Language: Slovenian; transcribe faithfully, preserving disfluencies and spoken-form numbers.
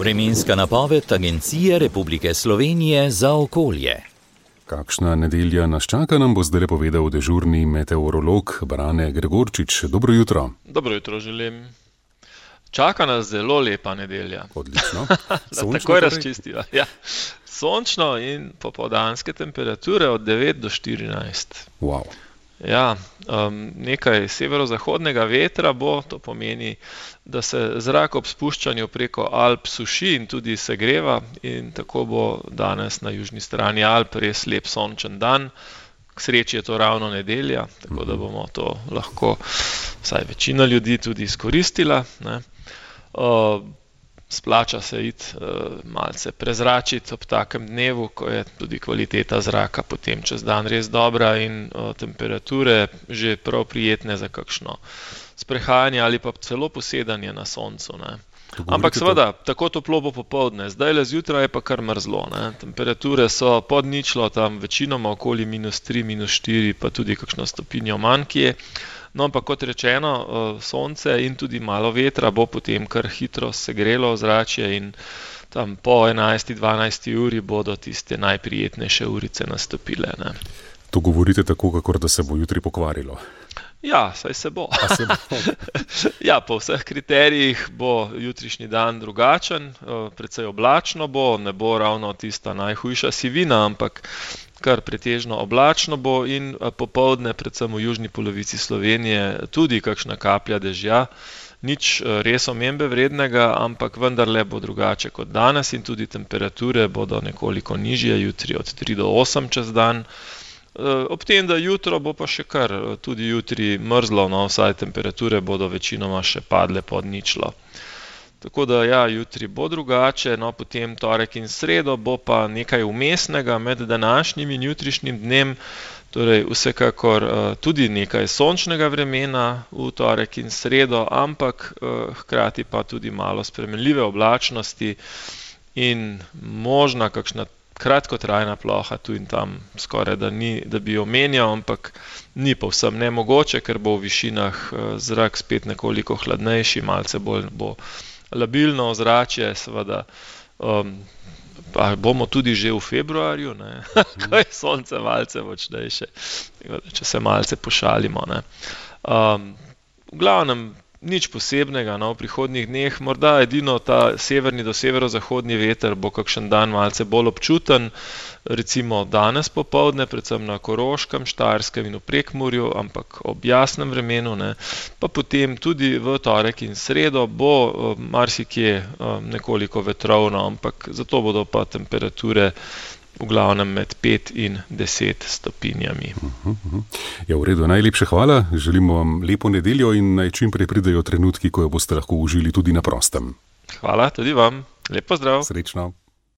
Vremenska napoved Agencije Republike Slovenije za okolje. Kakšna nedelja nas čaka, nam bo zdaj povedal dežurni meteorolog Brane Gregorčič. Dobro jutro. Dobro jutro želim. Čaka nas zelo lepa nedelja. Odlično. Sončno takoj razčistiva. Ja. Sončno in popoldanske temperature od devet do štirinajst. Wow. Ja, um, nekaj severozahodnega vetra bo, to pomeni, da se zrak ob spuščanju preko Alp suši in tudi segreva, in tako bo danes na južni strani Alp res lep sončen dan. K sreči je to ravno nedelja, tako da bomo to lahko, vsaj večina ljudi, tudi izkoristila, ne. Uh, Splača se iti uh, malce prezračiti ob takem dnevu, ko je tudi kvaliteta zraka potem čez dan res dobra in uh, temperature že prav prijetne za kakšno sprehajanje ali pa celo posedanje na soncu, ne. Ampak seveda, tako toplo bo popoldne, zdajle zjutraj je pa kar mrzlo, ne. Temperature so pod ničlo, tam večinoma okoli minus tri, minus štiri, pa tudi kakšno stopinjo manj kje. No, ampak kot rečeno, sonce in tudi malo vetra bo potem kar hitro segrelo ozračje in tam po enajsti, dvanajsti uri bodo tiste najprijetnejše urice nastopile, ne. To govorite tako, kakor da se bo jutri pokvarilo. Ja, saj se bo. A se bo? Ja, po vseh kriterijih bo jutrišnji dan drugačen, precej oblačno bo, ne bo ravno tista najhujša sivina, ampak kar pretežno oblačno bo in popoldne, predvsem v južni polovici Slovenije, tudi kakšna kaplja dežja. Nič res omembe vrednega, ampak vendarle bo drugače kot danes in tudi temperature bodo nekoliko nižje, jutri od tri do osem čez dan. Ob tem, da jutro bo pa še kar tudi jutri mrzlo, no, vsaj temperature bodo večinoma še padle pod ničlo. Tako da ja, jutri bo drugače, no, potem torek in sredo bo pa nekaj vmesnega med današnjim in jutrišnjim dnem, torej vsekakor tudi nekaj sončnega vremena v torek in sredo, ampak hkrati pa tudi malo spremenljive oblačnosti in možna kakšna kratkotrajna ploha tu in tam, skoraj da ni, da bi omenjal, ampak ni povsem nemogoče, ker bo v višinah zrak spet nekoliko hladnejši, malce bolj bo labilno ozračje, seveda, um, pa bomo tudi že v februarju, ne, ko je sonce malce močnejše, če se malce pošalimo, ne. Um, v glavnem, nič posebnega, no, v prihodnjih dneh, morda edino ta severni do severozahodni veter bo kakšen dan malce bolj občuten, recimo danes popoldne, predvsem na Koroškem, Štajerskem in v Prekmurju, ampak ob jasnem vremenu, ne, pa potem tudi v torek in sredo bo marsikje nekoliko vetrovno, ampak zato bodo pa temperature v glavnem med pet in deset stopinjami. Ja, v redu, najlepše hvala. Želimo vam lepo nedeljo in naj čim prej pridejo trenutki, ko jo boste lahko užili tudi na prostem. Hvala, tudi vam. Lep pozdrav. Srečno.